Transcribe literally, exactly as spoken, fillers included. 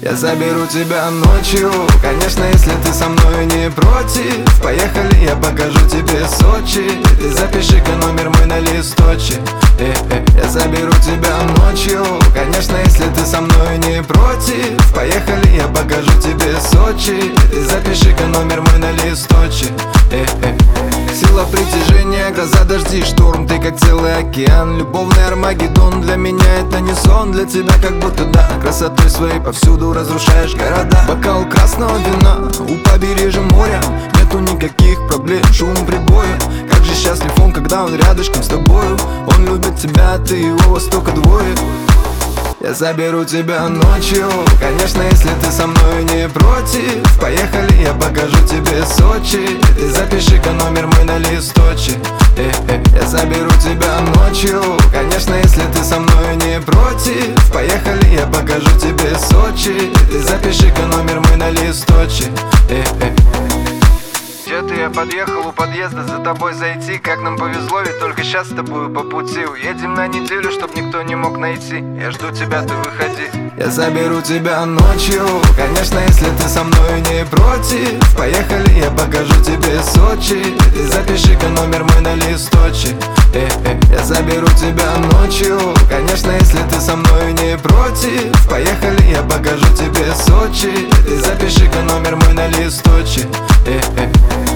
Я заберу тебя ночью, конечно, если ты со мной не против. Поехали, я покажу тебе Сочи. Ты запиши-ка номер мой на листочек. э -э. Я заберу тебя ночью, конечно, если ты со мной не против. Поехали, я покажу тебе Сочи. Ты запиши-ка номер мой на листочек. э -э. Сила притяжения, гроза, дожди, шторм. Ты как целый океан, любовный Армагеддон. Для меня это не сон, для тебя как будто да. Красотой своей повсюду разрушаешь города. Бокал красного вина у побережья моря. Нету никаких проблем, шум прибоя. Как же счастлив он, когда он рядышком с тобою. Он любит тебя, а ты его, вас только двое. Я заберу тебя ночью, конечно, если ты со мной не против. Поехали, я покажу тебе Сочи. Ты запиши-ка номер мой на листочек. э -э. Я заберу тебя ночью, конечно, если ты со мной не против. Поехали, я покажу тебе Сочи. Ты запиши-ка номер мой на листочек. э -э. Где ты? Я подъехал у подъезда, за тобой зайти. Как нам повезло, ведь только сейчас с тобой по пути. Уедем на неделю, чтоб никто не мог найти. Я жду тебя, ты выходи. Я заберу тебя ночью, конечно, если ты со мной не против. Поехали, я покажу тебе Сочи. Ты запиши-ка номер мой на листочек. э -э. Я заберу тебя ночью, конечно, если ты со мной не против. Поехали, я покажу тебе Сочи. Ты запиши-ка номер мой на листочек. э -э.